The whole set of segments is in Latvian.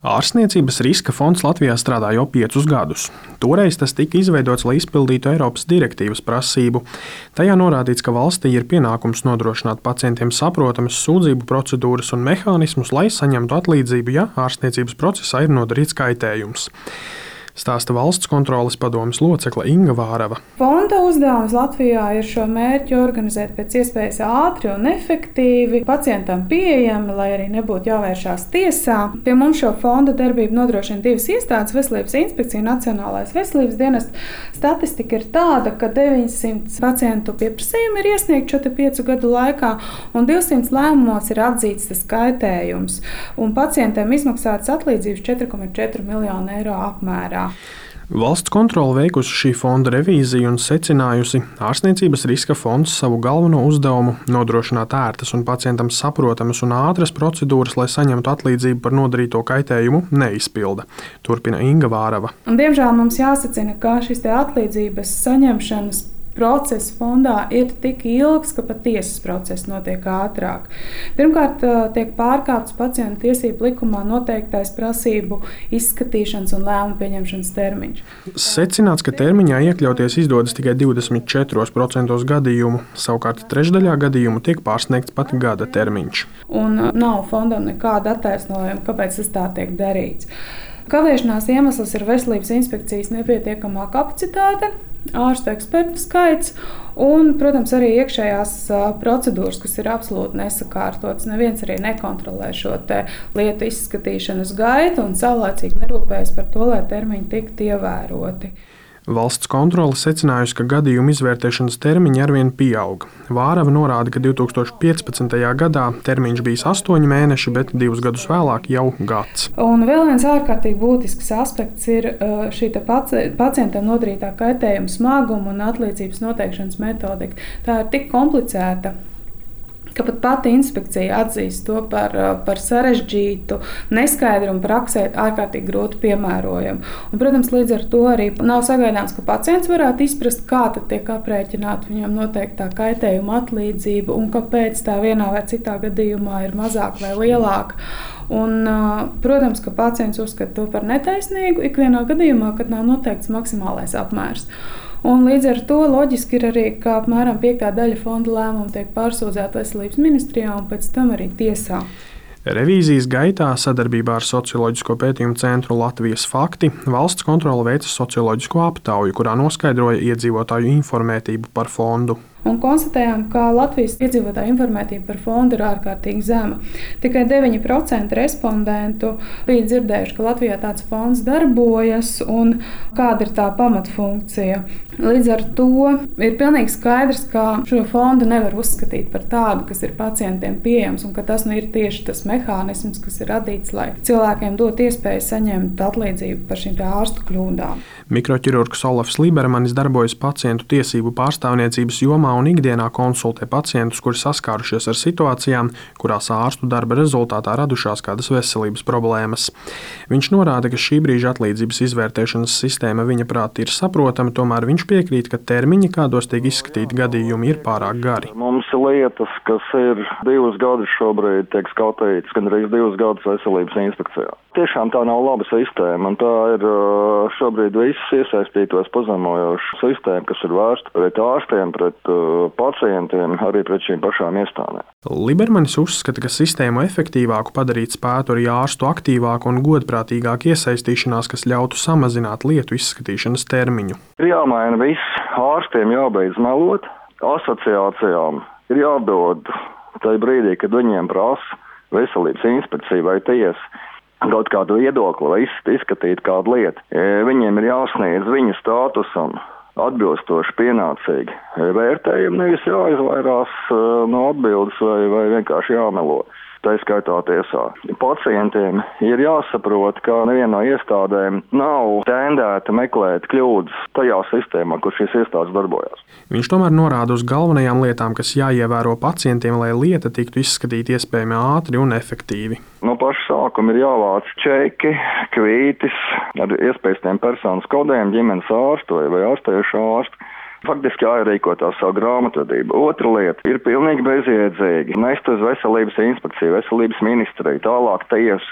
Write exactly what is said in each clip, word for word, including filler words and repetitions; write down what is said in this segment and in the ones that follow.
Ārstniecības riska fonds Latvijā strādā jau piecus gadus. Toreiz tas tika izveidots, lai izpildītu Eiropas direktīvas prasību. Tajā norādīts, ka valstī ir pienākums nodrošināt pacientiem saprotamas sūdzību procedūras un mehānismus, lai saņemtu atlīdzību, ja ārstniecības procesā ir nodarīts kaitējums. Stāsta valsts kontroles padomes locekle Inga Vārava. Fonda uzdevums Latvijā ir šo mērķi organizēt pēc iespējas ātri un efektīvi, pacientam pieejami, lai arī nebūtu jāvēršās tiesā. Pie mums šo fonda darbību nodrošina divas iestādes - Veselības inspekcija un Nacionālais veselības dienests. Statistika ir tāda, ka deviņsimt pacientu pieprasījumi ir iesniegti šo piecu gadu laikā, un divsimt lēmumos ir atzīts tas kaitējums. Un pacientiem izmaksātas atlīdzības četri komats četri miljonu eiro apmērā. Valsts kontrole veikusi šī fonda revīziju un secinājusi, ārstniecības riska fonds savu galveno uzdevumu nodrošināt ērtas un pacientam saprotamas un ātras procedūras, lai saņemtu atlīdzību par nodarīto kaitējumu, neizpilda. Turpina Inga Vārava. Un, diemžēl mums jāsacina, ka šis te atlīdzības saņemšanas process fondā ir tik ilgs, ka pat tiesas process notiek ātrāk. Pirmkārt, tiek pārkāpts pacientu tiesību likumā noteiktais prasību izskatīšanas un lēmumu pieņemšanas termiņš. Secināts, ka termiņā iekļauties izdodas tikai divdesmit četros procentos gadījumu, savukārt trešdaļā gadījumu tiek pārsniegts pat gada termiņš. Un nav fondam nekāda attaisnojuma, kāpēc tas tā tiek darīts. Kavēšanās iemesls ir Veselības inspekcijas nepietiekamā kapacitāte, ārstu ekspertu skaits un, protams, arī iekšējās procedūras, kas ir absolūti nesakārtotas. Neviens arī nekontrolē šo lietu izskatīšanas gaitu un saulēcīgi nerūpējas par to, lai termiņi tiktu ievēroti. Valsts kontrole secinājusi, ka gadījumu izvērtēšanas termiņi arvien pieaug. Vārava norāda, ka divtūkstoš piecpadsmitajā gadā termiņš bija astoņi mēneši, bet divus gadus vēlāk jau gads. Un vēl viens ārkārtīgi būtisks aspekts ir šī pacientam nodarītā kaitējuma smaguma un atlīdzības noteikšanas metodika. Tā ir tik komplicēta, ka pat pati inspekcija atzīst to par, par sarežģītu, neskaidru un praksē ārkārtīgi grūti piemērojamu. Un, protams, līdz ar to arī nav sagaidāms, ka pacients varētu izprast, kā tad tiek aprēķināta viņam noteiktā kaitējuma atlīdzība un kāpēc tā vienā vai citā gadījumā ir mazāka vai lielāka. Un, protams, ka pacients uzskata to par netaisnīgu ikvienā gadījumā, kad nav noteikts maksimālais apmērs. Un līdz ar to loģiski ir arī, ka apmēram piektā daļa fonda lēmumu tiek pārsūdzēta Veselības ministrijā un pēc tam arī tiesā. Revīzijas gaitā sadarbībā ar Socioloģisko pētījumu centru Latvijas fakti valsts kontrole veica socioloģisko aptauju, kurā noskaidroja iedzīvotāju informētību par fondu. Un konstatējām, ka Latvijas iedzīvotāju informētība par fondu ir ārkārtīgi zema. Tikai deviņi procenti respondentu bija dzirdējuši, ka Latvijā tāds fonds darbojas un kāda ir tā pamatfunkcija. Līdz ar to ir pilnīgi skaidrs, ka šo fondu nevar uzskatīt par tādu, kas ir pacientiem pieejams un ka tas nu ir tieši tas mehānisms, kas ir radīts, lai cilvēkiem dot iespēju saņemt atlīdzību par šīm ārstu kļūdām. Mikroķirurgs Olafs Libermanis darbojas pacientu tiesību pārstāvniecības jomā un ikdienā konsultē pacientus, kuri saskārušies ar situācijām, kurās ārstu darba rezultātā radušās kādas veselības problēmas. Viņš norāda, ka šī brīža atlīdzības izvērtēšanas sistēma viņa prāt ir saprotama, tomēr viņš piekrīt, ka termiņi, kādos tiek izskatīti gadījumi, ir pārāk gari. Mums ir lietas, kas ir divus gadus šobrīd tiek skatītas, gan arī divus gadus Veselības inspekcijā. Tiešām tā nav laba sistēma, un tā ir šobrīd visas iesaistītos pazemojoša sistēma, kas ir vērsta pret ārstiem, pret uh, pacientiem, arī pret šīm pašām iestādēm. Libermanis uzskata, ka sistēmu efektīvāku padarīt spētu arī ārstu aktīvāku un godprātīgāku iesaistīšanās, kas ļautu samazināt lietu izskatīšanas termiņu. Ir jāmaina viss, ārstiem jābeidz melot, asociācijām ir jādod tajā brīdī, kad viņiem prasa Veselības inspekcija vai tiesa kaut kādu viedokli vai izskatīt kādu lietu. Viņiem ir jāsniedz viņu statusam atbilstoši pienācīgi vērtējumi, nevis jāizvairās no atbildes vai, vai vienkārši jāmelo. Tā skaitā tiesā. Pacientiem ir jāsaprot, ka neviena no iestādēm nav tendēta meklēt kļūdas tajā sistēmā, kur šīs iestādes darbojas. Viņš tomēr norāda uz galvenajām lietām, kas jāievēro pacientiem, lai lieta tiktu izskatīta iespējami ātri un efektīvi. No paša sākuma ir jāvāc čeki, kvītis ar iespējamiem personas kodiem, ģimenes ārstu vai ārstējušo ārstu. Faktiski jāierīko tā savu grāmatvedību. Otra lieta ir pilnīgi bezjēdzīgi nest uz Veselības inspekciju, Veselības ministriju, tālāk tiesu.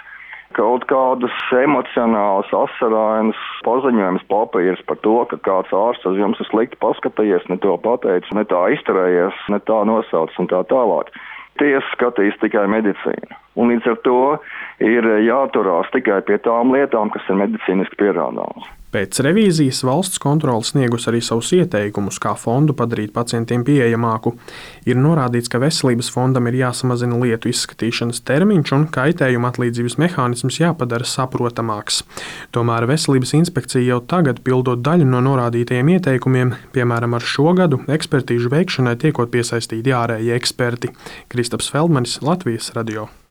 kaut kādus emocionālus, asarainas paziņojumus papīrs par to, ka kāds ārsts uz jums ir slikti paskatījies, ne to pateicis, ne tā izturējies, ne tā nosaucis un tā tālāk. Tiesa skatīs tikai medicīnu. Un līdz ar to ir jāturās tikai pie tām lietām, kas ir medicīniski pierādāmas. Pēc revīzijas valsts kontrole sniegus arī savus ieteikumus, kā fondu padarīt pacientiem pieejamāku. Ir norādīts, ka veselības fondam ir jāsamazina lietu izskatīšanas termiņš un kaitējuma atlīdzības mehānisms jāpadara saprotamāks. Tomēr Veselības inspekcija jau tagad pildot daļu no norādītajiem ieteikumiem, piemēram, ar šo gadu ekspertīžu veikšanai tiekot piesaistīti ārēji eksperti. Kristaps Feldmanis, Latvijas radio.